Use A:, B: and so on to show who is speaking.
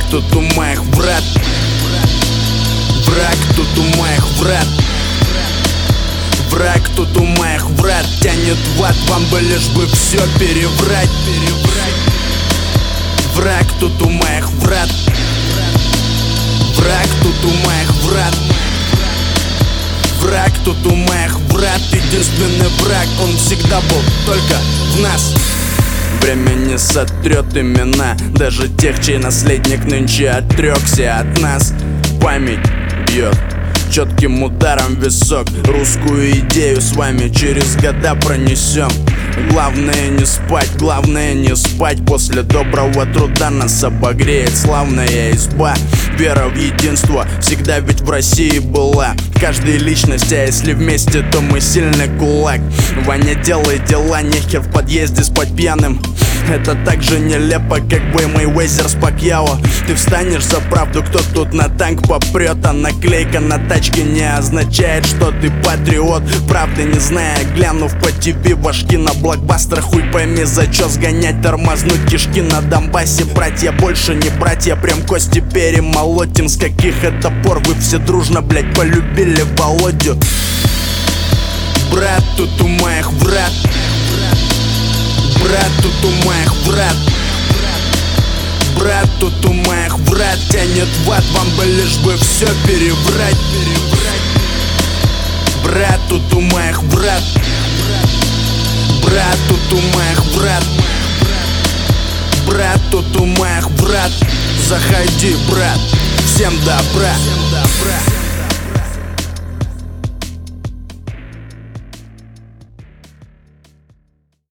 A: тут у моих врат. Враг тут у моих врат. Враг тут у моих врат. Тянет в ад, вам бы лишь бы все переврать. Враг тут у моих врат. Враг тут у моих врат. Враг тут у моих врат. Единственный враг, он всегда был только в нас. Время не сотрет имена даже тех, чей наследник нынче отрекся от нас. Память бьет четким ударом в висок. Русскую идею с вами через года пронесем. Главное не спать, главное не спать. После доброго труда нас обогреет славная изба. Вера в единство всегда ведь в России была. Каждая личность, а если вместе, то мы сильный кулак. Ваня, делай дела, нехер в подъезде спать пьяным. Это так же нелепо, как бы Мейвезер с Пакьяо. Ты встанешь за правду, кто тут на танк попрет. А наклейка на тачке не означает, что ты патриот. Правды не зная, глянув по тебе башки на блокбастер. Хуй пойми, за чё сгонять, тормознуть кишки на Донбассе. Братья больше не братья, прям кости перемолотим. С каких это пор вы все дружно, блять, полюбили Володю? Брат тут у моих врат. Брат тут у моих врат. Брат тут у моих врат. Тянет в ад, вам бы лишь бы все переврать. Брат тут у моих врат. Брат тут у моих врат. Брат тут у моих врат. Заходи, брат, всем добра.